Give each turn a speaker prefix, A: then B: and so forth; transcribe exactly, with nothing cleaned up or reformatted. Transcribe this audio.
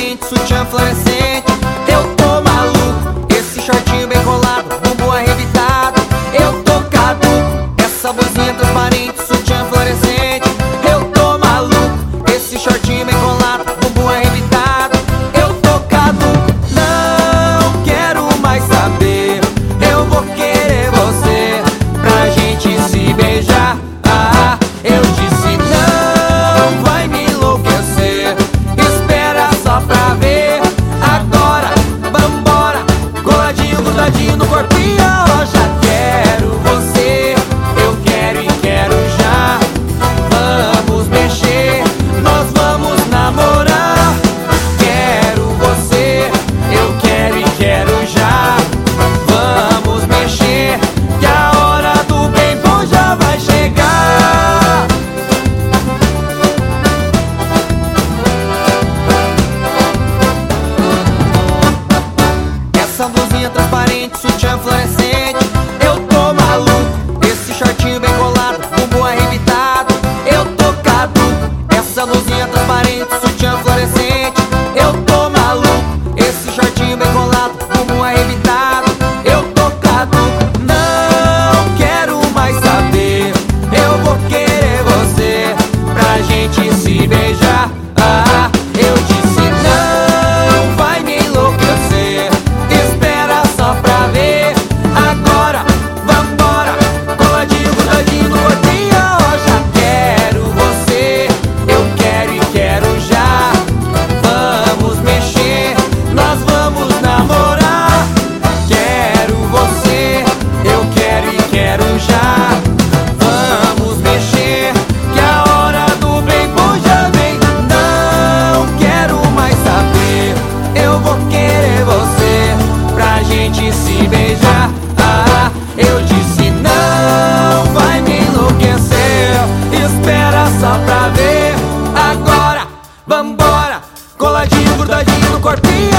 A: transparente, sutiã fluorescente. Eu tô maluco, esse shortinho bem colado, bumbum arrebitado. Eu tô caduco, essa blusinha transparente, sutiã fluorescente. Eu tô maluco, esse shortinho bem colado, bumbum arrebitado. Eu tô caduco, não quero mais saber. Eu vou querer você pra gente se beijar. Ah, eu disse não, vai me enlouquecer. Espera só pra ver. Agora, vambora, coladinho, grudadinho no corpinho. Eu já quero você, eu quero e quero já. Vamos mexer, nós vamos namorar. Quero você, eu quero e quero já. Vamos mexer, que a hora do bem bom já vai chegar. Essa blusinha transparente, sutiã fluorescente. Eu tô maluco, esse shortinho bem colado, bumbum arrebitado. Eu tô caduco, essa blusinha transparente, sutiã fluorescente. Eu tô maluco, esse shortinho bem colado, bumbum arrebitado. Eu tô caduco, não quero mais saber. Eu vou querer você pra gente se beijar. Ah, eu disse não, vai me enlouquecer. Espera só pra ver. Agora, vambora, coladinho, grudadinho no corpinho. Eu já quero você, eu quero e quero já. Vamos mexer, nós vamos namorar. Quero você, eu quero e quero já. Vamos mexer, que a hora do bem bom já vem. Não quero mais saber. Eu vou querer você pra gente se beijar. Ah, eu disse não, vai me enlouquecer. Espera só pra ver. Agora, vambora, coladinho, grudadinho no corpinho.